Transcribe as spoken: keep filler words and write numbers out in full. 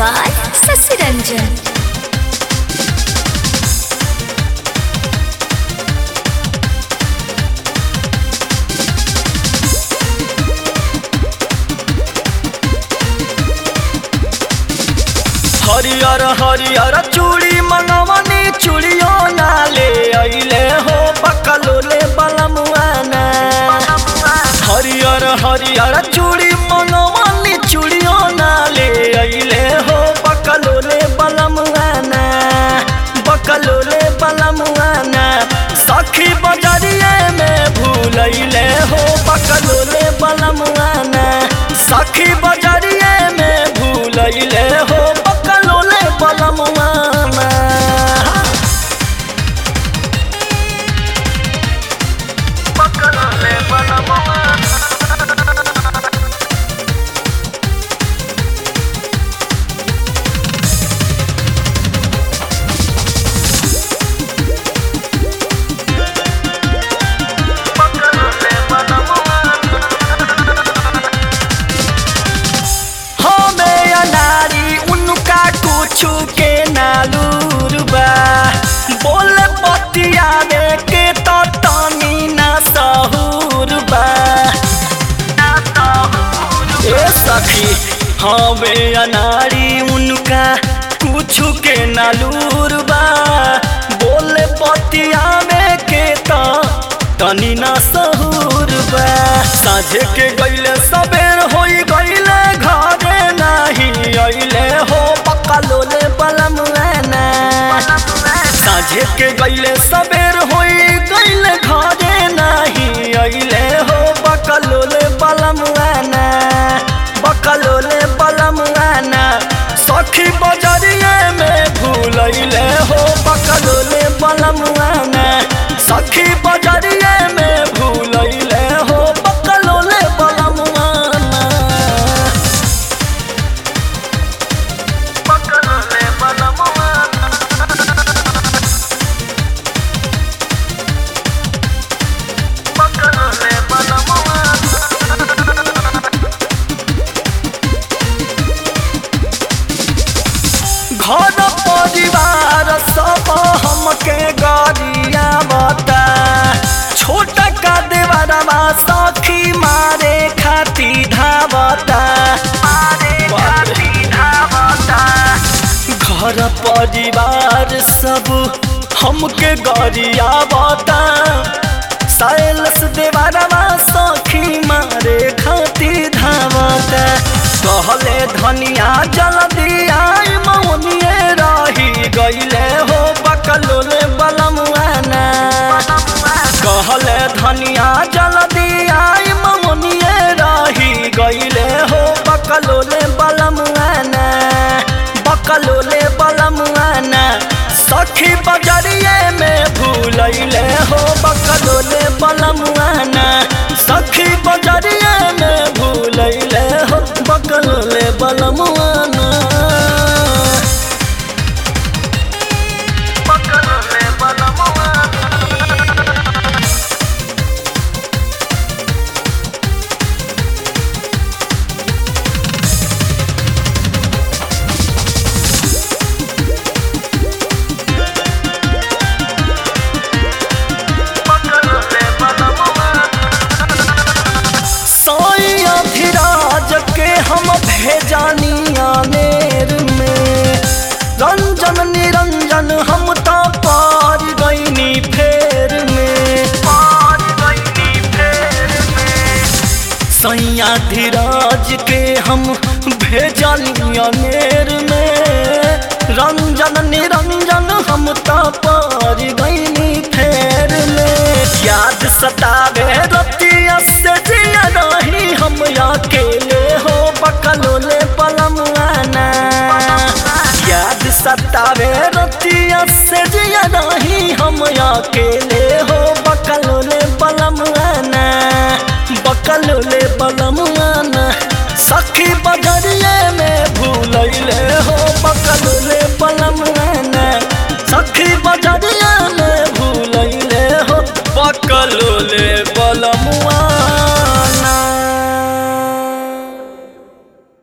by Sasi Ranjan. हरियर हरियर चूड़ी मनवनी चूड़ियो नाले अइले हो बकलोले बलमुआना। हरियर हरियर चूड़ी मनवनी चूड़ियो नाले अइले हो बकलोले बलमुआना। बकलोले बलमुआना सखी बजरिए में भूलैले हो बकलोले बलमुआना। सखी बजरिए में भूलैले हो बकलोले बलमुआना। बकलोले बलमुआना। कुछु के नालूर बा बोले पतिया में के तो तनी ना सहूर बा। ए सखी हमें अनारी उनका कुछु के नालूर बा बोले पतिया में के तो तनी ना सहूर बा। साझे के गईले सबेर होई गईले घरे नहीं अइले हो बकलोले बलमुआना। साझे के गईले सबेर होई गईले घरे नहीं अइले हो बकलोले बलमुआना। बकलोले बलमुआना सखी बजरिए में भूलैले हो बकलोले बलमुआना। सखी बजरिए में भूलैले हो बकलोले बलमुआना। बकलोले बलमुआना। बकलोले बलमुआना। घर परिवार सब हमके गरिया बता छोट का देवरवा सखी मारे खाती धावता। घर परिवार सब हमके गरिया बता साइलस देवरवा सखी मारे खाती धावता। कहले धनिया जल्दी आई मौनिए रही गईले हो बकलोले बलमुआना। कहले धनिया जल्दी आई मौनिए रही गईले हो बकलोले बलमुआना। बकलोले बलमुआना सखी बजरिए में भूलैले हो बकलोले बलमुआना। सखी बजरिए में भूलैले हो बकलोले बलमुआना। बकलोले बलमुआना। के हम भेजानिया नेर में रंजन निरंजन हम तो पार गईनी फेर में। सैया धीराज के हम भेजानिया नेर में रंजन निरंजन हम तो पार गईनी फेर में। याद सतावे रतिया से जिया नहीं हम अकेले हो बकलोले बलमुआना। याद सतावे रतिया से जिया नहीं हम अकेले हो बकलोले बलमुआना। बकलोले बलमुआना सखी बजरिए में